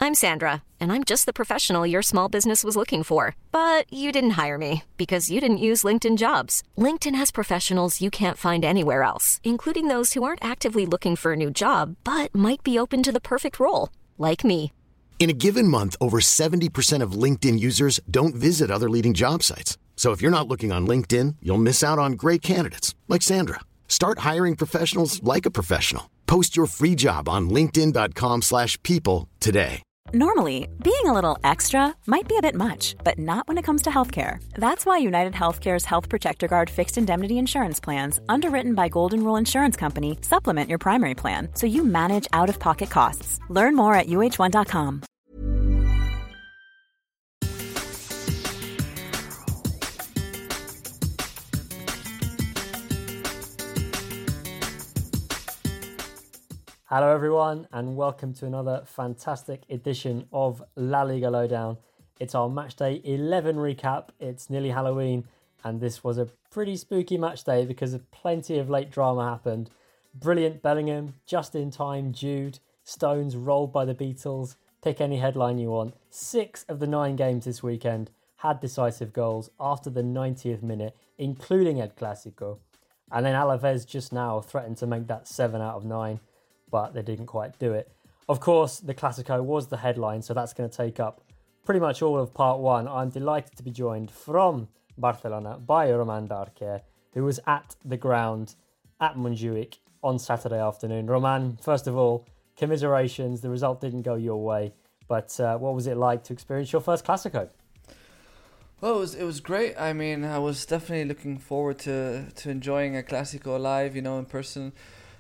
I'm Sandra, and I'm just the professional your small business was looking for. But you didn't hire me because you didn't use LinkedIn Jobs. LinkedIn has professionals you can't find anywhere else, including those who aren't actively looking for a new job, but might be open to the perfect role, like me. In a given month, over 70% of LinkedIn users don't visit other leading job sites. So if you're not looking on LinkedIn, you'll miss out on great candidates like Sandra. Start hiring professionals like a professional. Post your free job on linkedin.com/people today. Normally, being a little extra might be a bit much, but not when it comes to healthcare. That's why United Healthcare's Health Protector Guard fixed indemnity insurance plans, underwritten by Golden Rule Insurance Company, supplement your primary plan so you manage out-of-pocket costs. Learn more at uh1.com. Hello everyone, and welcome to another fantastic edition of La Liga Lowdown. It's our matchday 11 recap. It's nearly Halloween, and this was a pretty spooky matchday because plenty of late drama happened. Brilliant Bellingham, just in time Jude, Stones rolled by the Beatles. Pick any headline you want. 6 of the 9 games this weekend had decisive goals after the 90th minute, including El Clásico. And then Alaves just now threatened to make that 7 out of 9. But they didn't quite do it. Of course, the Clásico was the headline, so that's going to take up pretty much all of part 1. I'm delighted to be joined from Barcelona by Roman Darquer, who was at the ground at Montjuic on Saturday afternoon. Roman, first of all, commiserations. The result didn't go your way, but what was it like to experience your first Clásico? Well, it was great. I mean, I was definitely looking forward to enjoying a Clásico live, in person.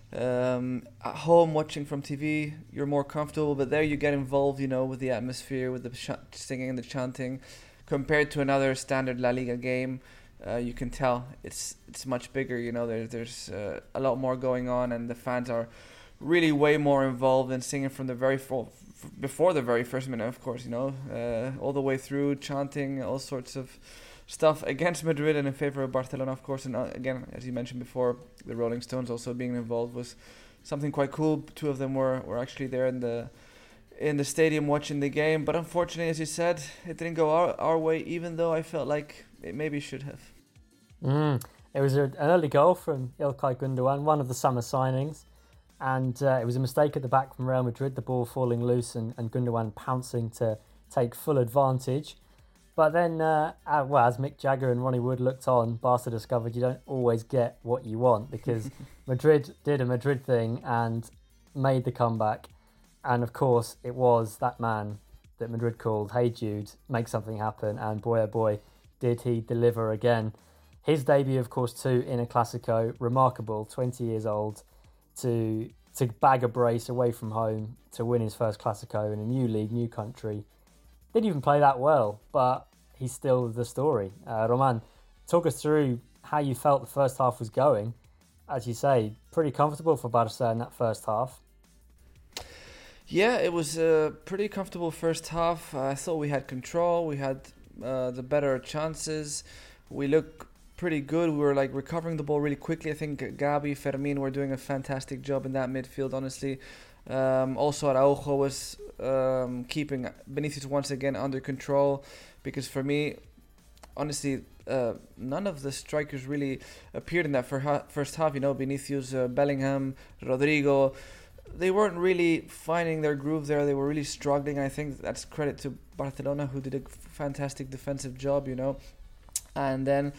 At home watching from TV you're more comfortable, but there you get involved with the atmosphere, with the singing and the chanting, compared to another standard La Liga game. You can tell it's much bigger. There's a lot more going on, and the fans are really way more involved and singing from the before the very first minute, of course, all the way through, chanting all sorts of stuff against Madrid and in favor of Barcelona, of course. And again, as you mentioned before, the Rolling Stones also being involved was something quite cool. 2 of them were actually there in the stadium watching the game. But unfortunately, as you said, it didn't go our way, even though I felt like it maybe should have. It was an early goal from Ilkay Gundogan, one of the summer signings. And it was a mistake at the back from Real Madrid, the ball falling loose and Gundogan pouncing to take full advantage. But then, as Mick Jagger and Ronnie Wood looked on, Barca discovered you don't always get what you want, because Madrid did a Madrid thing and made the comeback. And of course, it was that man that Madrid called Hey Jude, make something happen. And boy, oh boy, did he deliver again. His debut, of course, too, in a Clásico, remarkable, 20 years old, to bag a brace away from home, to win his first Clásico in a new league, new country. Didn't even play that well, but he's still the story. Roman, talk us through how you felt the first half was going. As you say, pretty comfortable for Barca in that first half. Yeah, it was a pretty comfortable first half. I thought we had control. We had the better chances. We looked pretty good. We were recovering the ball really quickly. I think Gabi, Fermin were doing a fantastic job in that midfield, honestly. Also Araujo was keeping Vinicius once again under control, because for me, honestly, none of the strikers really appeared in that first half. Vinicius, Bellingham, Rodrigo, they weren't really finding their groove there. They were really struggling. I think that's credit to Barcelona, who did a fantastic defensive job, and then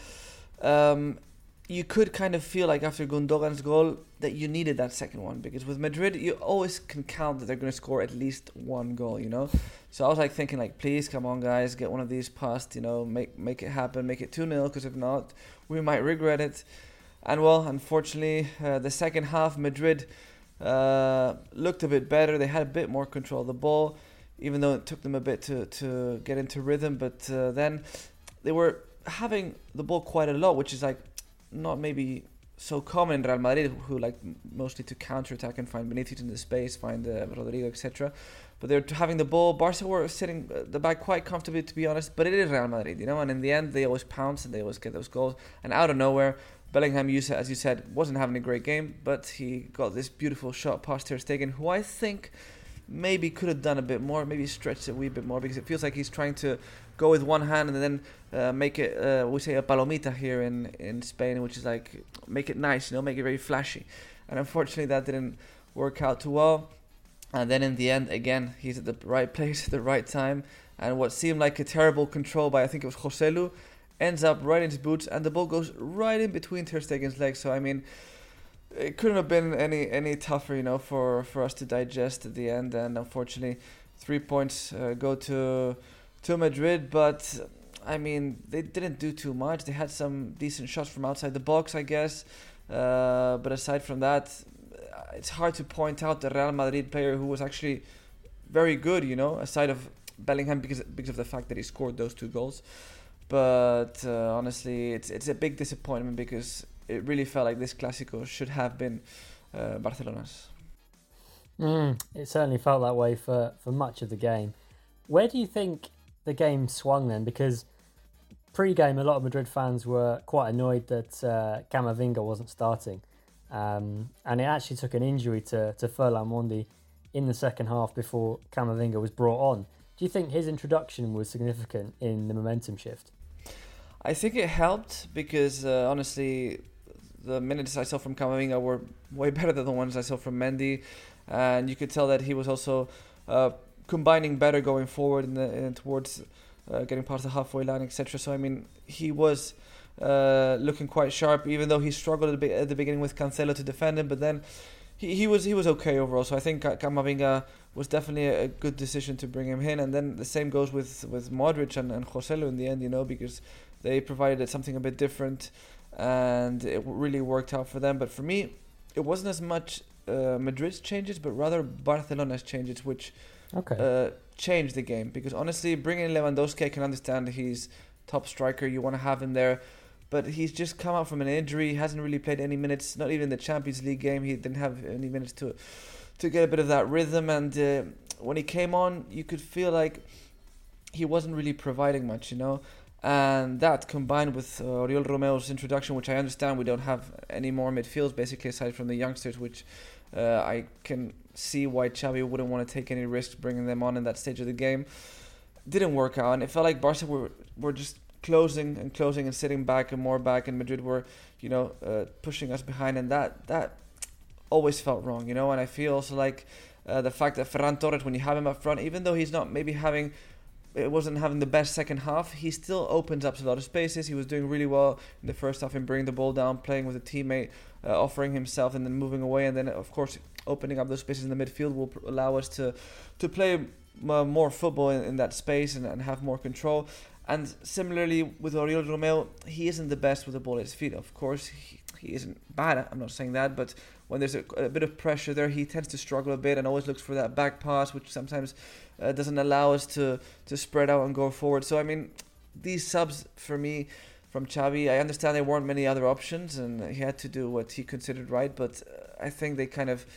you could kind of feel like after Gundogan's goal that you needed that second one, because with Madrid you always can count that they're going to score at least one goal, So I was thinking please, come on guys, get one of these past, make it happen, make it 2-0, because if not, we might regret it. And well, unfortunately, the second half, Madrid looked a bit better. They had a bit more control of the ball, even though it took them a bit to get into rhythm. But then they were having the ball quite a lot, which is not maybe so common in Real Madrid, who mostly to counter-attack and find Vinicius in the space, find Rodrigo, etc. But they're having the ball. Barca were sitting the back quite comfortably, to be honest. But it is Real Madrid, and in the end, they always pounce and they always get those goals. And out of nowhere, Bellingham, as you said, wasn't having a great game, but he got this beautiful shot past Ter Stegen, who I think maybe could have done a bit more, maybe stretched it a wee bit more, because it feels like he's trying to go with one hand and then make it, we say a palomita here in Spain, which is like make it nice, make it very flashy. And unfortunately that didn't work out too well. And then in the end, again, he's at the right place at the right time. And what seemed like a terrible control by, I think it was Joselu, ends up right in his boots, and the ball goes right in between Ter Stegen's legs. So, I mean, it couldn't have been any tougher, for us to digest at the end. And unfortunately, 3 points go to Madrid. But, I mean, they didn't do too much. They had some decent shots from outside the box, I guess. But aside from that, it's hard to point out the Real Madrid player who was actually very good, aside of Bellingham because of the fact that he scored those 2 goals. But honestly, it's a big disappointment because it really felt like this Clásico should have been Barcelona's. It certainly felt that way for much of the game. Where do you think the game swung then? Because pre-game, a lot of Madrid fans were quite annoyed that Camavinga wasn't starting. And it actually took an injury to Ferland Mendy in the second half before Camavinga was brought on. Do you think his introduction was significant in the momentum shift? I think it helped because, honestly, the minutes I saw from Camavinga were way better than the ones I saw from Mendy. And you could tell that he was also combining better going forward and towards getting past the halfway line, etc. So, I mean, he was looking quite sharp, even though he struggled a bit at the beginning with Cancelo to defend him. But then he was okay overall. So I think Camavinga was definitely a good decision to bring him in. And then the same goes with Modric and Joselu in the end, because they provided something a bit different and it really worked out for them. But for me, it wasn't as much Madrid's changes, but rather Barcelona's changes, which changed the game. Because honestly, bringing in Lewandowski, I can understand he's top striker, you want to have him there. But he's just come out from an injury. He hasn't really played any minutes, not even the Champions League game. He didn't have any minutes to get a bit of that rhythm. And when he came on, you could feel like he wasn't really providing much, And that combined with Oriol Romeo's introduction, which I understand we don't have any more midfields, basically, aside from the youngsters, which I can see why Xavi wouldn't want to take any risks bringing them on in that stage of the game. Didn't work out. And it felt like Barca were just closing and sitting back and more back, and Madrid were, pushing us behind, and that always felt wrong, And I feel also like the fact that Ferran Torres, when you have him up front, even though he's not maybe wasn't having the best second half, he still opens up a lot of spaces. He was doing really well in the first half in bringing the ball down, playing with a teammate, offering himself and then moving away, and then of course opening up those spaces in the midfield will allow us to play more football in that space and have more control. And similarly with Oriol Romeo, he isn't the best with the ball at his feet. Of course, he isn't bad, I'm not saying that, but when there's a bit of pressure there, he tends to struggle a bit and always looks for that back pass, which sometimes doesn't allow us to spread out and go forward. So, I mean, these subs for me from Xavi, I understand there weren't many other options and he had to do what he considered right, but I think they kind of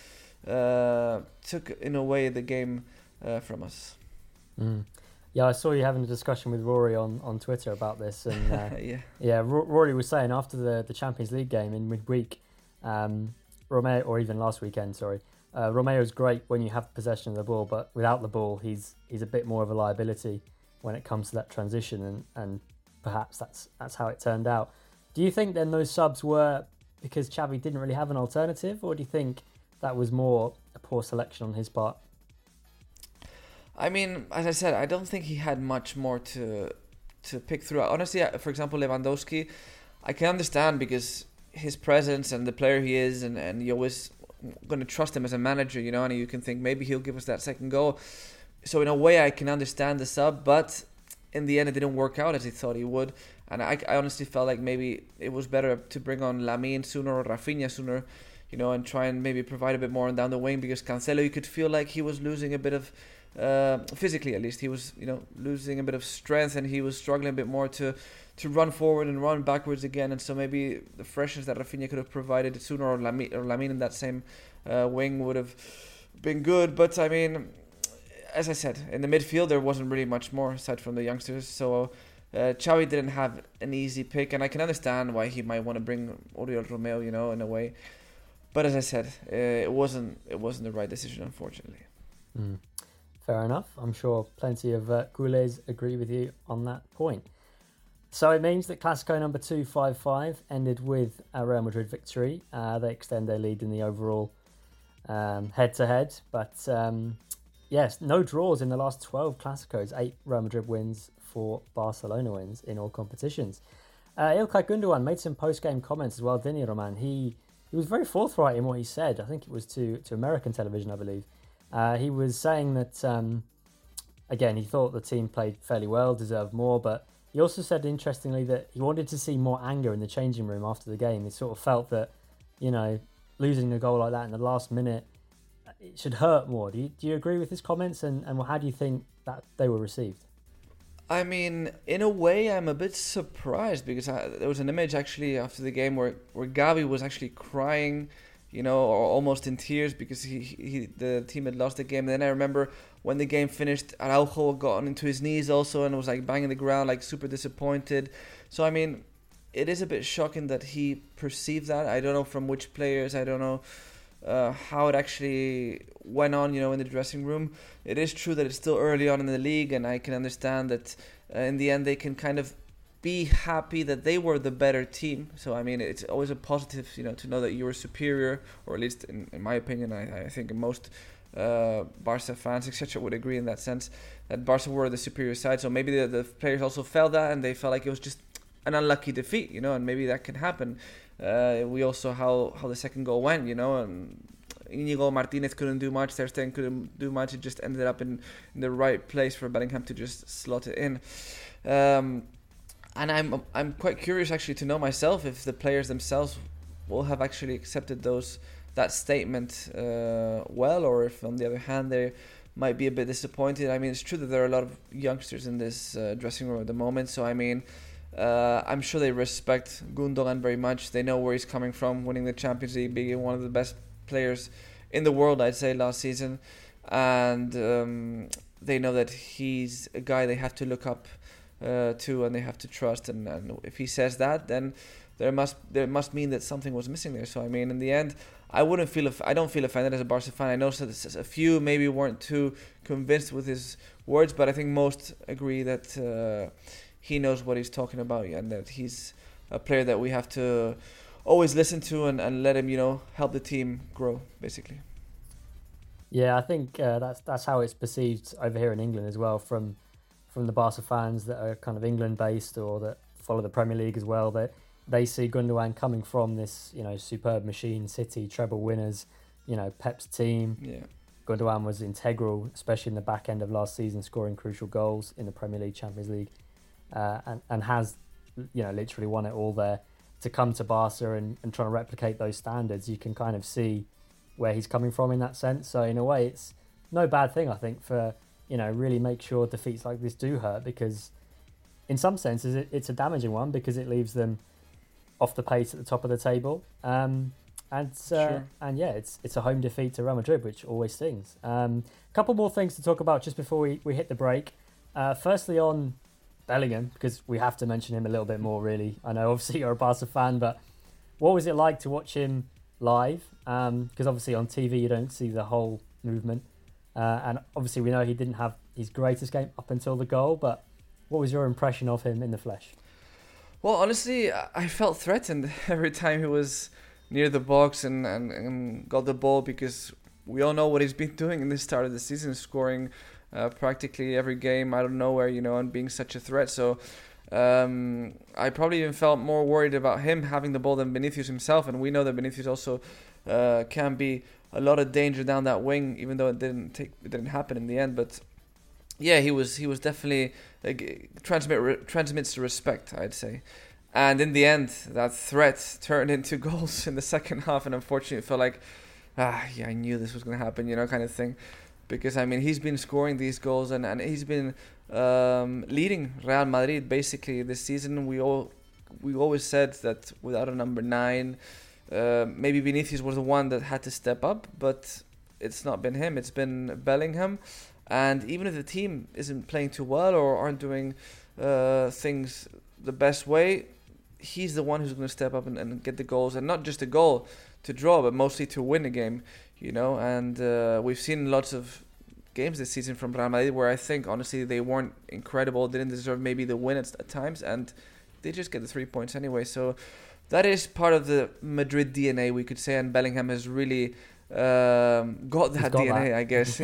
took, in a way, the game from us. Yeah, I saw you having a discussion with Rory on Twitter about this, and Rory was saying after the Champions League game in midweek, Romeo, or even last weekend, Romeo's great when you have possession of the ball, but without the ball, he's a bit more of a liability when it comes to that transition, and perhaps that's how it turned out. Do you think then those subs were because Xavi didn't really have an alternative, or do you think that was more a poor selection on his part? I mean, as I said, I don't think he had much more to pick through. Honestly, for example, Lewandowski, I can understand because his presence and the player he is, and you're always going to trust him as a manager, and you can think maybe he'll give us that second goal. So in a way, I can understand the sub, but in the end, it didn't work out as he thought he would. And I honestly felt like maybe it was better to bring on Lamine sooner or Rafinha sooner, and try and maybe provide a bit more down the wing, because Cancelo, you could feel like he was losing a bit of physically, at least he was losing a bit of strength, and he was struggling a bit more to run forward and run backwards again. And so maybe the freshness that Rafinha could have provided sooner, or Lamine in that same wing would have been good. But I mean, as I said, in the midfield there wasn't really much more aside from the youngsters, so Xavi didn't have an easy pick, and I can understand why he might want to bring Oriol Romeo, in a way. But as I said, it wasn't the right decision, unfortunately. Fair enough. I'm sure plenty of culés agree with you on that point. So it means that Clásico number 255 ended with a Real Madrid victory. They extend their lead in the overall head-to-head. But yes, no draws in the last 12 Clásicos. 8 Real Madrid wins, 4 Barcelona wins in all competitions. Ilkay Gundogan made some post-game comments as well, didn't he, Roman? He was very forthright in what he said. I think it was to American television, I believe. He was saying that, again, he thought the team played fairly well, deserved more, but he also said, interestingly, that he wanted to see more anger in the changing room after the game. He sort of felt that, losing a goal like that in the last minute, it should hurt more. Do you agree with his comments, and how do you think that they were received? I mean, in a way, I'm a bit surprised because there was an image actually after the game where Gavi was actually crying, or almost in tears because the team had lost the game. And then I remember when the game finished, Araujo got into his knees also and was like banging the ground, like super disappointed. So I mean, it is a bit shocking that he perceived that. I don't know from which players. I don't know how it actually went on, in the dressing room. It is true that it's still early on in the league, and I can understand that in the end they can kind of be happy that they were the better team. So, I mean, it's always a positive, to know that you were superior, or at least in my opinion, I think most Barca fans, etc., would agree in that sense, that Barca were the superior side. So maybe the players also felt that, and they felt like it was just an unlucky defeat, and maybe that can happen. We also how the second goal went, and Íñigo Martínez couldn't do much, Ter Stegen couldn't do much. It just ended up in the right place for Bellingham to just slot it in. And I'm quite curious actually to know myself if the players themselves will have actually accepted that statement well, or if on the other hand they might be a bit disappointed. I mean, it's true that there are a lot of youngsters in this dressing room at the moment, so I mean, I'm sure they respect Gundogan very much. They know where he's coming from, winning the Champions League, being one of the best players in the world, I'd say, last season. And they know that he's a guy they have to look up to and they have to trust. And if he says that, then there must mean that something was missing there. So, I mean, in the end, I don't feel offended as a Barca fan. I know that a few maybe weren't too convinced with his words, but I think most agree that he knows what he's talking about, and that he's a player that we have to always listen to and let him, help the team grow, basically. Yeah, I think that's how it's perceived over here in England as well, from the Barca fans that are kind of England-based or that follow the Premier League as well. That they see Gundogan coming from this, superb machine, City treble winners, Pep's team. Yeah. Gundogan was integral, especially in the back end of last season, scoring crucial goals in the Premier League, Champions League. And has, literally won it all there. To come to Barca and trying to replicate those standards, you can kind of see where he's coming from in that sense. So in a way, it's no bad thing, I think, for, really make sure defeats like this do hurt, because in some senses it's a damaging one because it leaves them off the pace at the top of the table. Sure. And yeah, it's a home defeat to Real Madrid, which always stings. A couple more things to talk about just before we hit the break. Firstly, on Bellingham, because we have to mention him a little bit more, really. I know obviously you're a Barca fan, but what was it like to watch him live? Because obviously on TV you don't see the whole movement, and obviously we know he didn't have his greatest game up until the goal, but what was your impression of him in the flesh? Well, honestly, I felt threatened every time he was near the box and got the ball, because we all know what he's been doing in the start of the season, scoring practically every game out of nowhere, and being such a threat. So I probably even felt more worried about him having the ball than Vinicius himself, and we know that Vinicius also can be a lot of danger down that wing, even though it didn't happen in the end. But yeah, he was definitely transmits respect, I'd say. And in the end, that threat turned into goals in the second half, and unfortunately it felt like, I knew this was going to happen, kind of thing. Because, I mean, he's been scoring these goals and he's been leading Real Madrid basically this season. We always said that without a number 9, maybe Vinicius was the one that had to step up, but it's not been him. It's been Bellingham. And even if the team isn't playing too well or aren't doing things the best way, he's the one who's going to step up and get the goals. And not just a goal to draw, but mostly to win a game. And we've seen lots of games this season from Real Madrid, where I think honestly they weren't incredible, didn't deserve maybe the win at times, and they just get the 3 points anyway. So that is part of the Madrid DNA, we could say, and Bellingham has really got that DNA, I guess.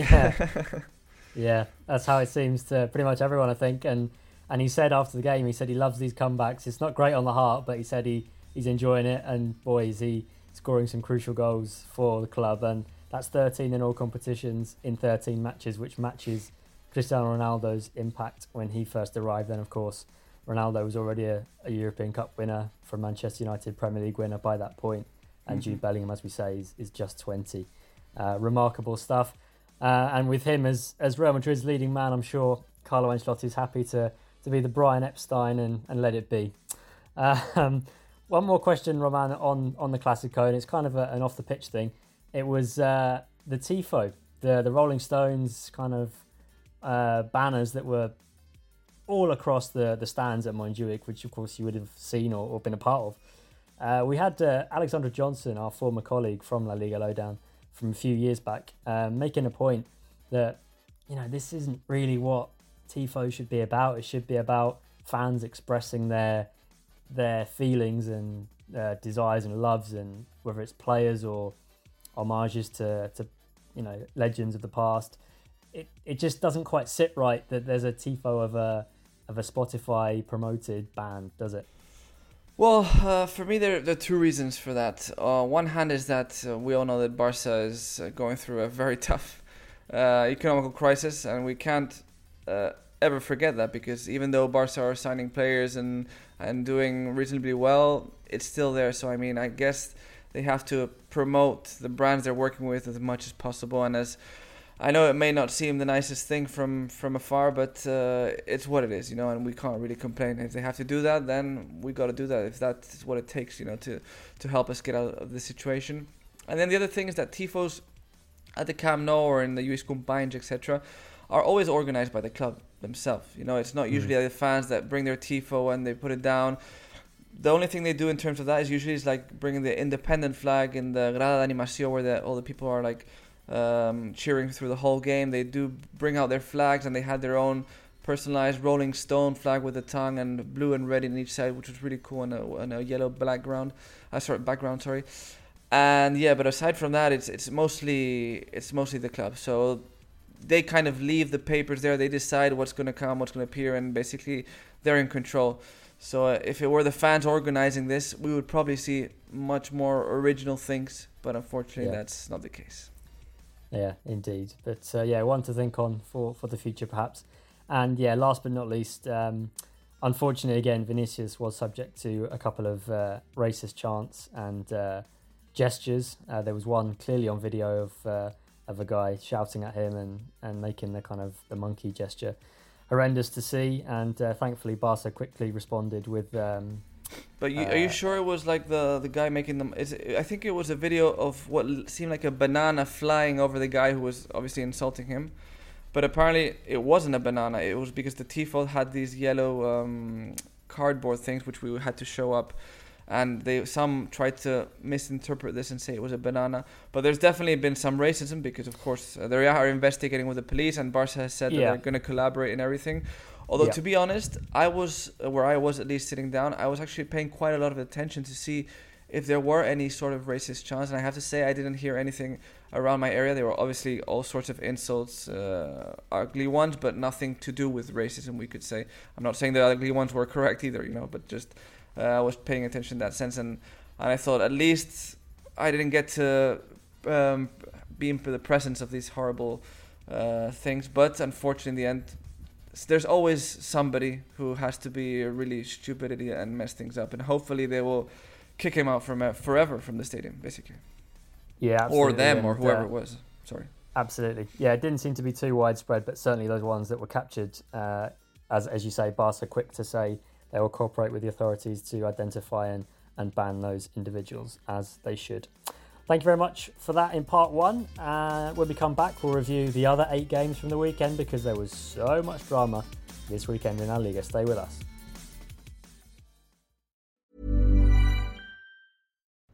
Yeah, that's how it seems to pretty much everyone, I think. And he said after the game, he said he loves these comebacks. It's not great on the heart, but he said he's enjoying it. And boy, is he scoring some crucial goals for the club. And that's 13 in all competitions in 13 matches, which matches Cristiano Ronaldo's impact when he first arrived. Then, of course, Ronaldo was already a European Cup winner from Manchester United, Premier League winner by that point. And Jude Bellingham, as we say, is just 20. Remarkable stuff. And with him as Real Madrid's leading man, I'm sure Carlo Ancelotti is happy to be the Brian Epstein and let it be. One more question, Roman, on the Clasico, and it's kind of an off-the-pitch thing. It was the Tifo, the Rolling Stones kind of banners that were all across the stands at Montjuic, which of course you would have seen or been a part of. We had Alexandra Johnson, our former colleague from La Liga Lowdown from a few years back, making a point that, this isn't really what Tifo should be about. It should be about fans expressing their feelings and desires and loves, and whether it's players or homages to legends of the past. It just doesn't quite sit right that there's a Tifo of a Spotify promoted band, does it? Well, for me, there are two reasons for that. One hand is that we all know that Barca is going through a very tough economical crisis, and we can't ever forget that, because even though Barca are signing players and doing reasonably well, it's still there. So, I guess they have to promote the brands they're working with as much as possible, and as I know it may not seem the nicest thing from afar, but it's what it is, and we can't really complain. If they have to do that, then we got to do that, if that's what it takes, to help us get out of the situation. And then the other thing is that Tifos at the Camp Nou or in the US Companys, etc., are always organized by the club themselves. It's not usually the fans that bring their Tifo and they put it down. The only thing they do in terms of that is usually like bringing the independent flag in the Grada de Animación, where all the people are like cheering through the whole game. They do bring out their flags, and they had their own personalized Rolling Stone flag with the tongue and blue and red in each side, which was really cool, on a yellow background. And yeah, but aside from that, it's mostly the club. So they kind of leave the papers there. They decide what's going to come, what's going to appear, and basically they're in control. So if it were the fans organizing this, we would probably see much more original things. But unfortunately, that's not the case. Yeah, indeed. But one to think on for the future, perhaps. And last but not least, unfortunately, again, Vinicius was subject to a couple of racist chants and gestures. There was one clearly on video of a guy shouting at him and making the kind of the monkey gesture. Horrendous to see, and thankfully Barca quickly responded with... But are you sure it was like the guy making them? I think it was a video of what seemed like a banana flying over the guy who was obviously insulting him. But apparently it wasn't a banana. It was because the Tifo had these yellow cardboard things which we had to show up. And some tried to misinterpret this and say it was a banana. But there's definitely been some racism because, of course, they are investigating with the police. And Barca has said that they're going to collaborate and everything. Although, to be honest, I was at least sitting down, I was actually paying quite a lot of attention to see if there were any sort of racist chants. And I have to say I didn't hear anything around my area. There were obviously all sorts of insults, ugly ones, but nothing to do with racism, we could say. I'm not saying the ugly ones were correct either, but just... I was paying attention in that sense, and I thought at least I didn't get to be in the presence of these horrible things. But unfortunately, in the end, there's always somebody who has to be a really stupid idiot and mess things up, and hopefully they will kick him out forever from the stadium, basically. Yeah, absolutely. Or them, or whoever it was. Sorry. Absolutely. Yeah, it didn't seem to be too widespread, but certainly those ones that were captured, as you say, Barca quick to say they will cooperate with the authorities to identify and ban those individuals, as they should. Thank you very much for that in part one. When we come back, we'll review the other 8 games from the weekend, because there was so much drama this weekend in La Liga. Stay with us.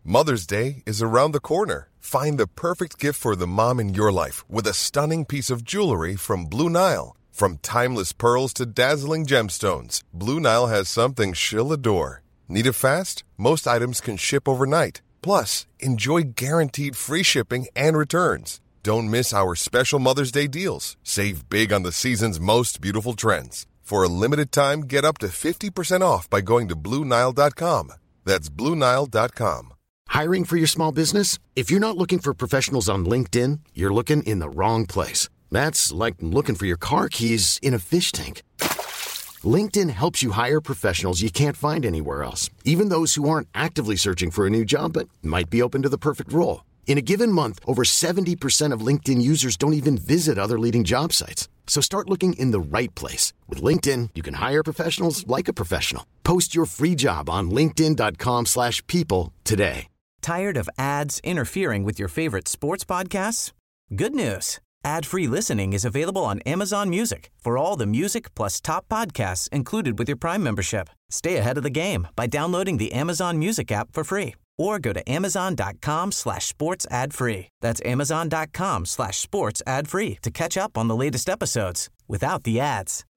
Mother's Day is around the corner. Find the perfect gift for the mom in your life with a stunning piece of jewelry from Blue Nile. From timeless pearls to dazzling gemstones, Blue Nile has something she'll adore. Need it fast? Most items can ship overnight. Plus, enjoy guaranteed free shipping and returns. Don't miss our special Mother's Day deals. Save big on the season's most beautiful trends. For a limited time, get up to 50% off by going to BlueNile.com. That's BlueNile.com. Hiring for your small business? If you're not looking for professionals on LinkedIn, you're looking in the wrong place. That's like looking for your car keys in a fish tank. LinkedIn helps you hire professionals you can't find anywhere else, even those who aren't actively searching for a new job but might be open to the perfect role. In a given month, over 70% of LinkedIn users don't even visit other leading job sites. So start looking in the right place. With LinkedIn, you can hire professionals like a professional. Post your free job on linkedin.com/people today. Tired of ads interfering with your favorite sports podcasts? Good news. Ad-free listening is available on Amazon Music for all the music plus top podcasts included with your Prime membership. Stay ahead of the game by downloading the Amazon Music app for free or go to amazon.com/sports ad free. That's amazon.com/sports ad free to catch up on the latest episodes without the ads.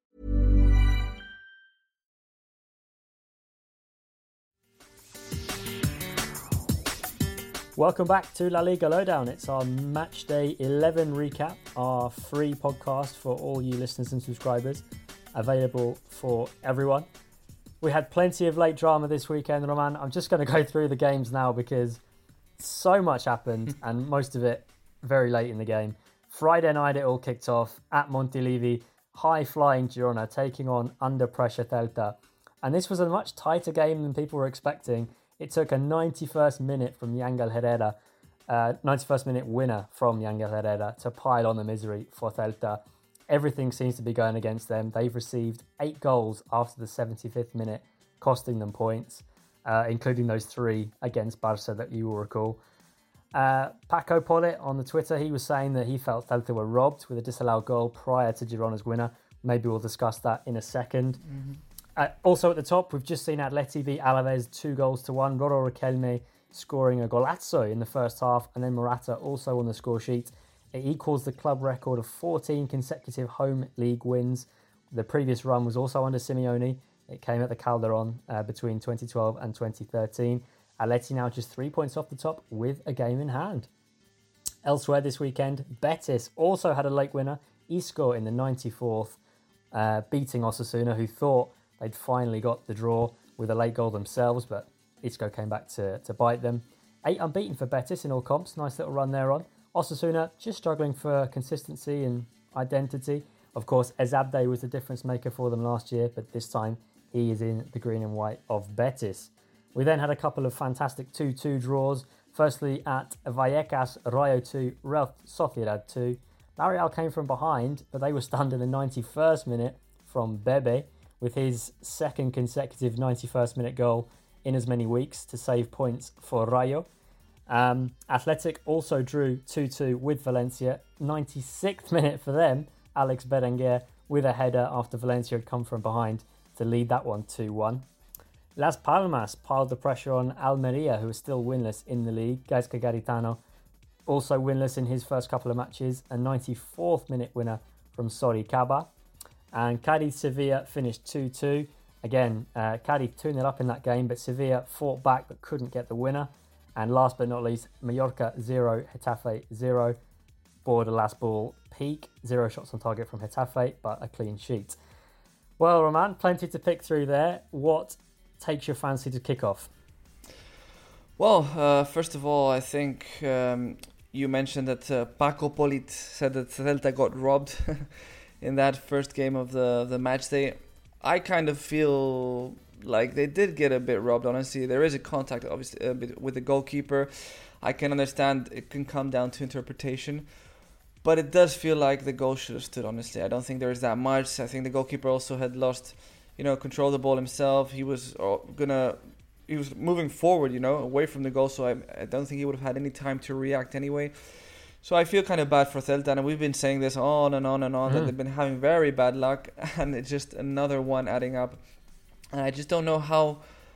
Welcome back to La Liga Lowdown. It's our match day 11 recap, our free podcast for all you listeners and subscribers, available for everyone. We had plenty of late drama this weekend, Roman. I'm just going to go through the games now because so much happened and most of it very late in the game. Friday night it all kicked off at Montilivi, high-flying Girona taking on under-pressure Celta. And this was a much tighter game than people were expecting. It took a 91st minute from Yangel Herrera, 91st minute winner from Yangel Herrera to pile on the misery for Celta. Everything seems to be going against them. They've received 8 goals after the 75th minute, costing them points, including those 3 against Barça that you will recall. Paco Polet on the Twitter, he was saying that he felt Celta were robbed with a disallowed goal prior to Girona's winner. Maybe we'll discuss that in a second. Also at the top, we've just seen Atleti beat Alaves 2-1. Roro Riquelme scoring a golazo in the first half, and then Morata also on the score sheet. It equals the club record of 14 consecutive home league wins. The previous run was also under Simeone. It came at the Calderon between 2012 and 2013. Atleti now just 3 points off the top with a game in hand. Elsewhere this weekend, Betis also had a late winner, Isco in the 94th, beating Osasuna, who thought they'd finally got the draw with a late goal themselves, but Isco came back to bite them. 8 unbeaten for Betis in all comps. Nice little run there on. Osasuna just struggling for consistency and identity. Of course, Ezabde was the difference maker for them last year, but this time he is in the green and white of Betis. We then had a couple of fantastic 2-2 draws. Firstly at Vallecas, Rayo 2, Real Sociedad 2. L'Oreal came from behind, but they were stunned in the 91st minute from Bebe, with his second consecutive 91st minute goal in as many weeks to save points for Rayo. Athletic also drew 2-2 with Valencia. 96th minute for them, Alex Berenguer with a header after Valencia had come from behind to lead that one 2-1. Las Palmas piled the pressure on Almeria, who are still winless in the league. Gaizka Garitano also winless in his first couple of matches. A 94th minute winner from Soricaba. And Cadiz-Sevilla finished 2-2. Again, Cadiz 2-0 up in that game, but Sevilla fought back but couldn't get the winner. And last but not least, Mallorca 0, Getafe 0. Border last ball peak. 0 shots on target from Getafe, but a clean sheet. Well, Roman, plenty to pick through there. What takes your fancy to kick off? Well, first of all, I think you mentioned that Paco Polit said that Celta got robbed in that first game of the match day. I kind of feel like they did get a bit robbed, honestly. There is a contact, obviously, with the goalkeeper. I can understand it can come down to interpretation. But it does feel like the goal should have stood, honestly. I don't think there is that much. I think the goalkeeper also had lost, control of the ball himself. He was moving forward, away from the goal. So I don't think he would have had any time to react anyway. So I feel kind of bad for Celta, and we've been saying this on and on and on, that they've been having very bad luck, and it's just another one adding up. And I just don't know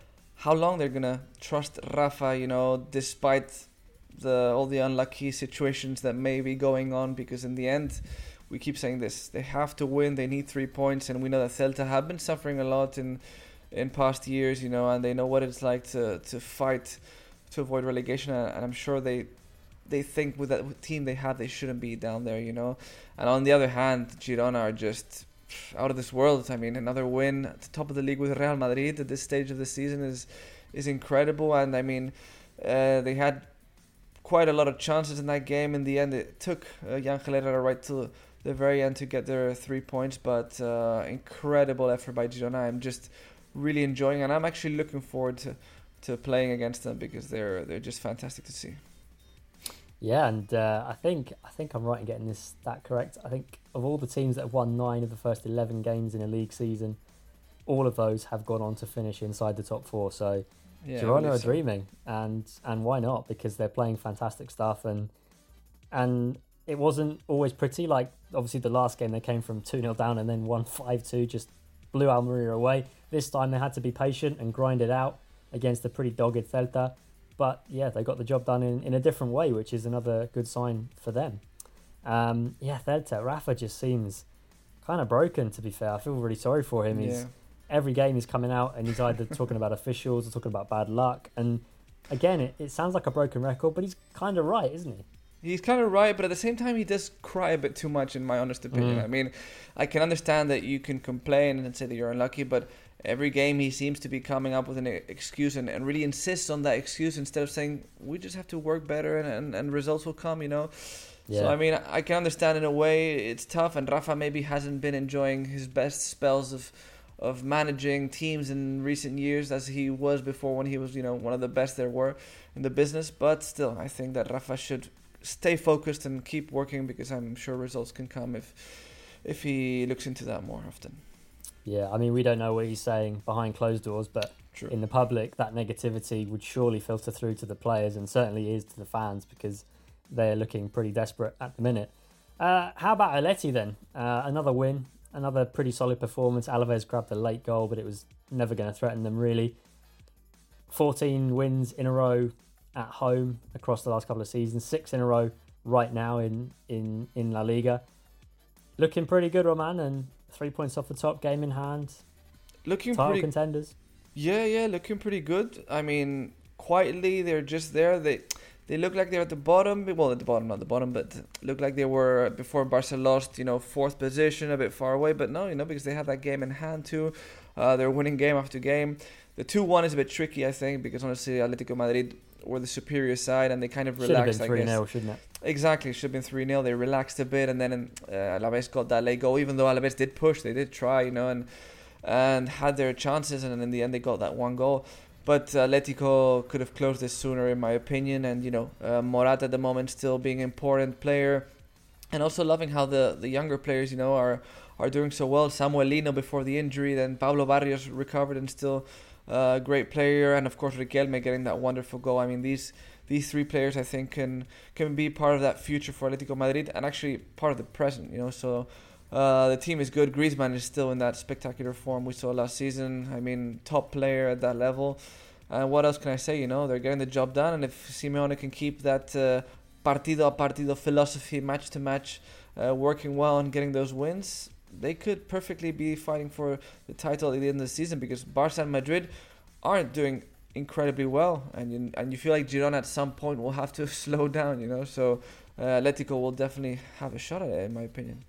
how long they're gonna trust Rafa, despite all the unlucky situations that may be going on. Because in the end, we keep saying this: they have to win. They need 3 points, and we know that Celta have been suffering a lot in past years, and they know what it's like to fight to avoid relegation. And I'm sure they think with that team they have, they shouldn't be down there, And on the other hand, Girona are just out of this world. I mean, another win at the top of the league with Real Madrid at this stage of the season is incredible. And I mean, they had quite a lot of chances in that game. In the end, it took Ángel Herrera right to the very end to get their 3 points, but incredible effort by Girona. I'm just really enjoying, and I'm actually looking forward to playing against them, because they're just fantastic to see. Yeah, and I think I'm right in getting this stat correct. I think of all the teams that have won 9 of the first 11 games in a league season, all of those have gone on to finish inside the top 4. So yeah, Girona are dreaming, and why not? Because they're playing fantastic stuff, and it wasn't always pretty. Like, obviously the last game they came from 2-0 down and then won 5-2, just blew Almeria away. This time they had to be patient and grind it out against a pretty dogged Celta. But yeah, they got the job done in a different way, which is another good sign for them. Celta, Rafa just seems kind of broken, to be fair. I feel really sorry for him. Yeah. Every game he's coming out and he's either talking about officials or talking about bad luck. And again, it sounds like a broken record, but he's kind of right, isn't he? He's kind of right, but at the same time, he does cry a bit too much, in my honest opinion. I mean, I can understand that you can complain and say that you're unlucky, but every game he seems to be coming up with an excuse and really insists on that excuse instead of saying, we just have to work better and results will come, Yeah. So, I mean, I can understand in a way it's tough, and Rafa maybe hasn't been enjoying his best spells of managing teams in recent years as he was before, when he was, one of the best there were in the business. But still, I think that Rafa should stay focused and keep working, because I'm sure results can come if he looks into that more often. Yeah, I mean, we don't know what he's saying behind closed doors, but True. In the public, that negativity would surely filter through to the players, and certainly is to the fans, because they're looking pretty desperate at the minute. How about Atleti then? Another win, another pretty solid performance. Alaves grabbed a late goal, but it was never going to threaten them, really. 14 wins in a row at home across the last couple of seasons, 6 in a row right now in La Liga. Looking pretty good, Roman, and 3 points off the top, game in hand. Looking title pretty contenders. Yeah, looking pretty good. I mean, quietly they're just there. They look like they're at the bottom. Well, at the bottom, not the bottom, but look like they were before Barca lost, 4th position, a bit far away. But no, because they have that game in hand too. They're winning game after game. The 2-1 is a bit tricky, I think, because honestly, Atletico Madrid were the superior side, and they kind of relaxed. Should have been 3-0, shouldn't it? Exactly, should have been 3-0. They relaxed a bit, and then Alaves got that late goal. Even though Alaves did push, they did try, and had their chances, and in the end they got that 1 goal. But Atletico could have closed this sooner, in my opinion. And Morata at the moment still being an important player, and also loving how the younger players are doing so well. Samuel Lino before the injury, then Pablo Barrios recovered and still a great player, and of course Riquelme getting that wonderful goal. I mean, these 3 players I think can be part of that future for Atletico Madrid, and actually part of the present. So the team is good. Griezmann is still in that spectacular form we saw last season. I mean, top player at that level. And what else can I say? They're getting the job done, and if Simeone can keep that partido a partido philosophy, match to match, working well and getting those wins, they could perfectly be fighting for the title at the end of the season, because Barca and Madrid aren't doing incredibly well, and you feel like Girona at some point will have to slow down, so Atletico will definitely have a shot at it, in my opinion.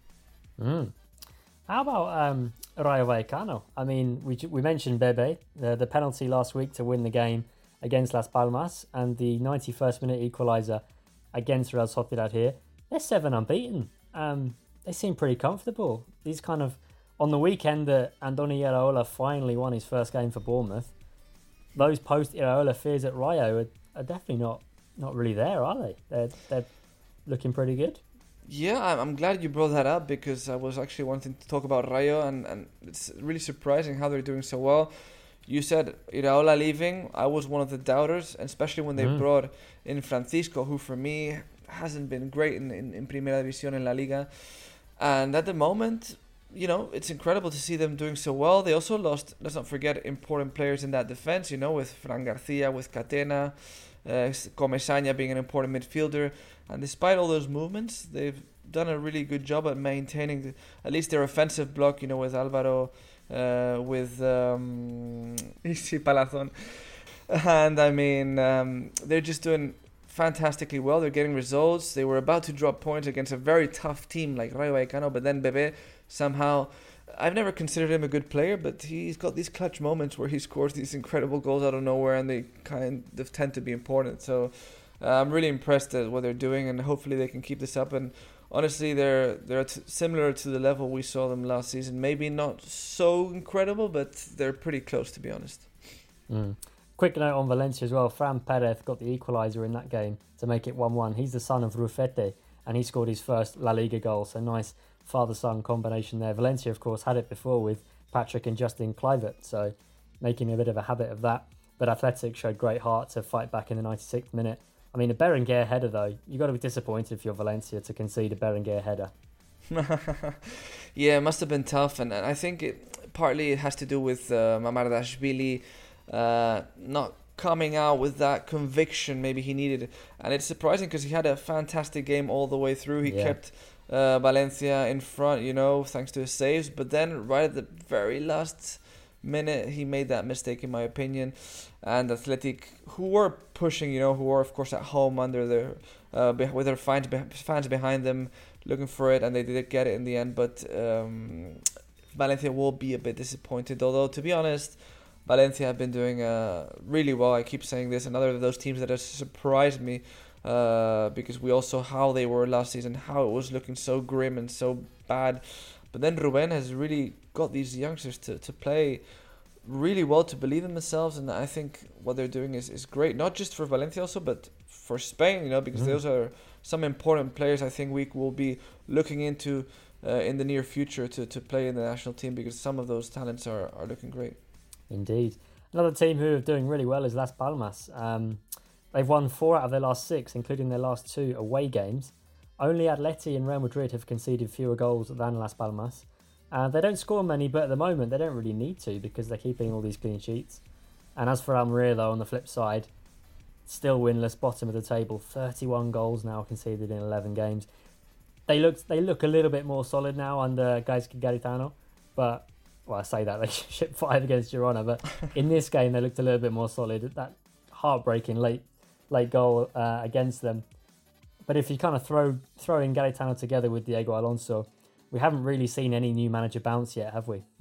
How about Rayo Vallecano? I mean, we mentioned Bebe, the penalty last week to win the game against Las Palmas, and the 91st minute equaliser against Real Sociedad here. They're 7 unbeaten. They seem pretty comfortable. These kind of, on the weekend that Andoni Iraola finally won his first game for Bournemouth, those post-Iraola fears at Rayo are definitely not really there, are they? They're looking pretty good. Yeah, I'm glad you brought that up, because I was actually wanting to talk about Rayo, and it's really surprising how they're doing so well. You said Iraola leaving. I was one of the doubters, especially when they brought in Francisco, who for me hasn't been great in Primera División in La Liga. And at the moment, it's incredible to see them doing so well. They also lost, let's not forget, important players in that defense, with Fran Garcia, with Catena, Comesaña being an important midfielder. And despite all those movements, they've done a really good job at maintaining at least their offensive block, with Alvaro, with Isi Palazón. And I mean, they're just doing fantastically well. They're getting results. They were about to drop points against a very tough team like Rayo Vallecano, but then Bebé somehow, I've never considered him a good player, but he's got these clutch moments where he scores these incredible goals out of nowhere, and they kind of tend to be important. So I'm really impressed at what they're doing, and hopefully they can keep this up. And honestly, they're similar to the level we saw them last season. Maybe not so incredible, but they're pretty close, to be honest. Quick note on Valencia as well. Fran Perez got the equaliser in that game to make it 1-1. He's the son of Rufete, and he scored his first La Liga goal. So nice father-son combination there. Valencia, of course, had it before with Patrick and Justin Kluivert, so making a bit of a habit of that. But Athletic showed great heart to fight back in the 96th minute. I mean, a Berenguer header, though. You've got to be disappointed if you're Valencia to concede a Berenguer header. Yeah, it must have been tough. And I think partly it has to do with Mamardashvili not coming out with that conviction maybe he needed. And it's surprising because he had a fantastic game all the way through. He kept Valencia in front, thanks to his saves. But then right at the very last minute, he made that mistake, in my opinion. And Athletic, who were pushing, who were, of course, at home under their with their fans behind them, looking for it, and they did get it in the end. But Valencia will be a bit disappointed. Although, to be honest, Valencia have been doing really well. I keep saying this. Another of those teams that has surprised me because we all saw how they were last season, how it was looking so grim and so bad. But then Ruben has really got these youngsters to play really well, to believe in themselves, and I think what they're doing is great, not just for Valencia also, but for Spain, because those are some important players I think we will be looking into in the near future to play in the national team, because some of those talents are looking great. Indeed. Another team who are doing really well is Las Palmas. They've won 4 out of their last 6, including their last 2 away games. Only Atleti and Real Madrid have conceded fewer goals than Las Palmas. They don't score many, but at the moment they don't really need to because they're keeping all these clean sheets. And as for Almeria, though, on the flip side, still winless, bottom of the table, 31 goals now conceded in 11 games. They look a little bit more solid now under Gaizki Garitano, but, well, I say that, they shipped 5 against Girona, but in this game they looked a little bit more solid. That heartbreaking late goal against them. But if you kind of throw in Garitano together with Diego Alonso, we haven't really seen any new manager bounce yet, have we?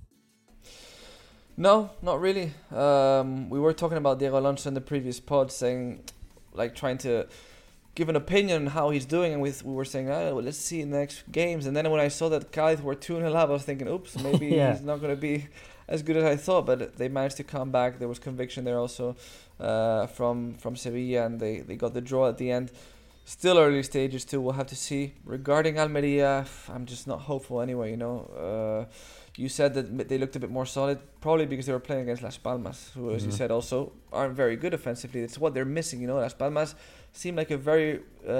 No, not really. We were talking about Diego Alonso in the previous pod, saying, trying to give an opinion on how he's doing, and we were saying, let's see in the next games. And then when I saw that Cádiz were 2-0 up, I was thinking, oops, maybe he's not going to be as good as I thought. But they managed to come back. There was conviction there also from Sevilla, and they got the draw at the end. Still early stages too, we'll have to see. Regarding Almeria, I'm just not hopeful anyway, You said that they looked a bit more solid, probably because they were playing against Las Palmas, who, as you said, also aren't very good offensively. It's what they're missing, Las Palmas seem like a very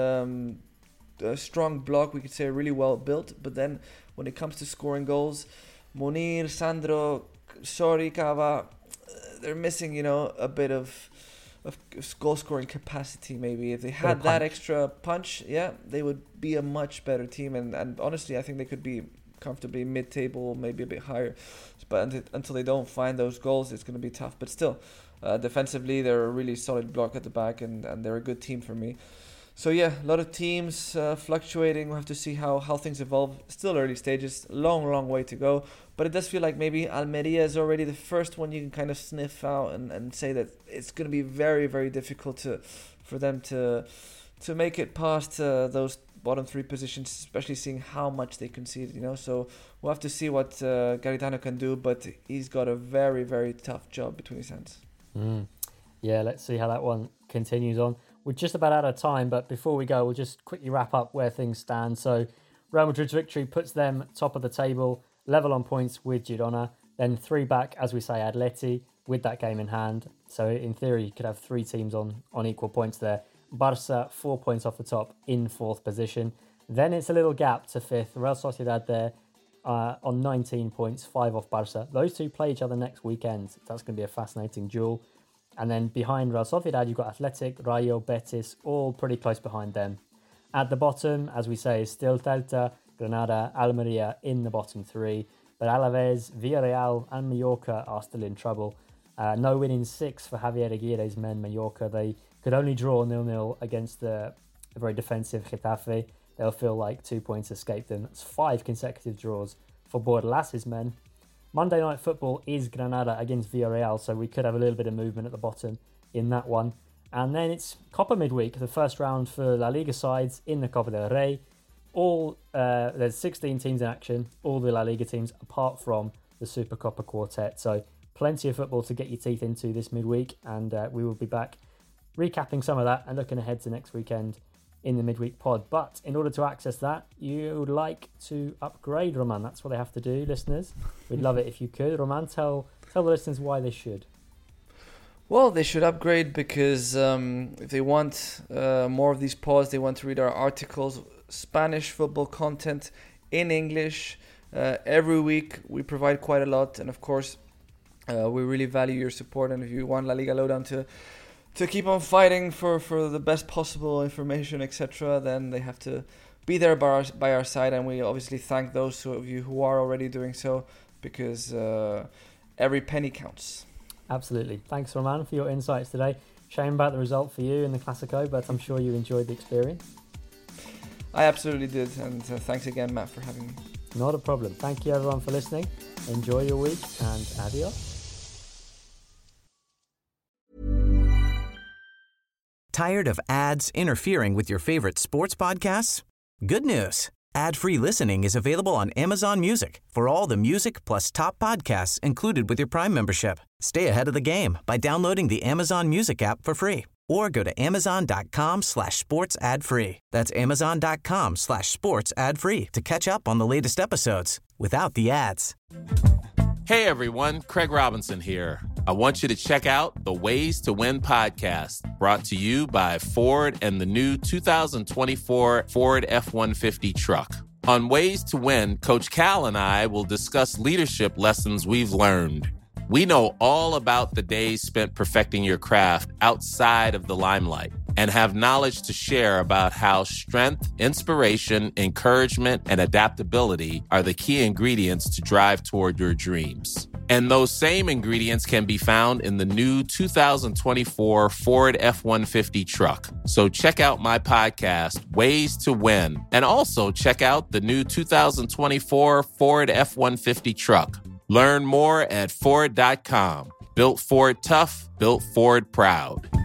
strong block, we could say really well built, but then when it comes to scoring goals, Munir, Sandro, Sori, Cava, they're missing, a bit of goal-scoring capacity. Maybe if they had that extra punch, they would be a much better team. And honestly, I think they could be comfortably mid-table, maybe a bit higher. But until they don't find those goals, it's going to be tough. But still, defensively, they're a really solid block at the back, and they're a good team for me. So a lot of teams fluctuating. We'll have to see how things evolve. Still early stages, long way to go. But it does feel like maybe Almeria is already the first one you can kind of sniff out and say that it's going to be very, very difficult for them to make it past those bottom 3 positions, especially seeing how much they conceded, So we'll have to see what Garitano can do, but he's got a very, very tough job between his hands. Yeah, let's see how that one continues on. We're just about out of time, but before we go, we'll just quickly wrap up where things stand. So Real Madrid's victory puts them top of the table, level on points with Girona, then 3 back, as we say, Atleti, with that game in hand. So in theory, you could have 3 teams on equal points there. Barça, 4 points off the top in 4th position. Then it's a little gap to 5th. Real Sociedad there, on 19 points, 5 off Barca. Those two play each other next weekend. That's going to be a fascinating duel. And then behind Real Sociedad, you've got Athletic, Rayo, Betis, all pretty close behind them. At the bottom, as we say, is still Celta, Granada, Almeria in the bottom three. But Alaves, Villarreal and Mallorca are still in trouble. No win in 6 for Javier Aguirre's men, Mallorca. They could only draw 0-0 against the very defensive Getafe. They'll feel like 2 points escaped them. That's 5 consecutive draws for Bordalas's men. Monday Night Football is Granada against Villarreal, so we could have a little bit of movement at the bottom in that one. And then it's Copa midweek, the first round for La Liga sides in the Copa del Rey. There's 16 teams in action, all the La Liga teams apart from the Supercopa quartet. So plenty of football to get your teeth into this midweek, and we will be back recapping some of that and looking ahead to next weekend in the midweek pod. But in order to access that, you would like to upgrade, Roman. That's what they have to do, listeners. We'd love it if you could. Roman, tell the listeners why they should. Well, they should upgrade because if they want more of these pods, they want to read our articles, Spanish football content in English. Every week we provide quite a lot, and of course we really value your support. And if you want La Liga Lowdown to keep on fighting for the best possible information, etc., then they have to be there by our side. And we obviously thank those of you who are already doing so, because every penny counts. Absolutely. Thanks, Roman, for your insights today. Shame about the result for you in the Clásico, but I'm sure you enjoyed the experience. I absolutely did, and thanks again, Matt, for having me. Not a problem. Thank you, everyone, for listening. Enjoy your week, and adios. Tired of ads interfering with your favorite sports podcasts? Good news. Ad-free listening is available on Amazon Music for all the music plus top podcasts included with your Prime membership. Stay ahead of the game by downloading the Amazon Music app for free or go to amazon.com/sports ad free. That's amazon.com/sports ad free to catch up on the latest episodes without the ads. Hey everyone, Craig Robinson here. I want you to check out the Ways to Win podcast, brought to you by Ford and the new 2024 Ford F-150 truck. On Ways to Win, Coach Cal and I will discuss leadership lessons we've learned. We know all about the days spent perfecting your craft outside of the limelight and have knowledge to share about how strength, inspiration, encouragement, and adaptability are the key ingredients to drive toward your dreams. And those same ingredients can be found in the new 2024 Ford F-150 truck. So check out my podcast, Ways to Win, and also check out the new 2024 Ford F-150 truck. Learn more at Ford.com. Built Ford tough, built Ford proud.